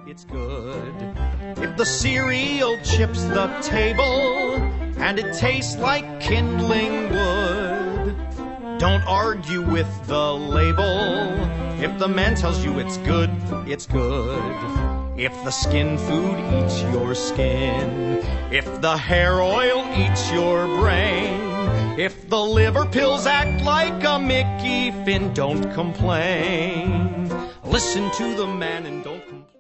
it's good. If the cereal chips the table and it tastes like kindling wood, don't argue with the label. If the man tells you it's good, it's good. If the skin food eats your skin, if the hair oil eats your brain, if the liver pills act like a Mickey Finn, don't complain. Listen to the man and don't complain.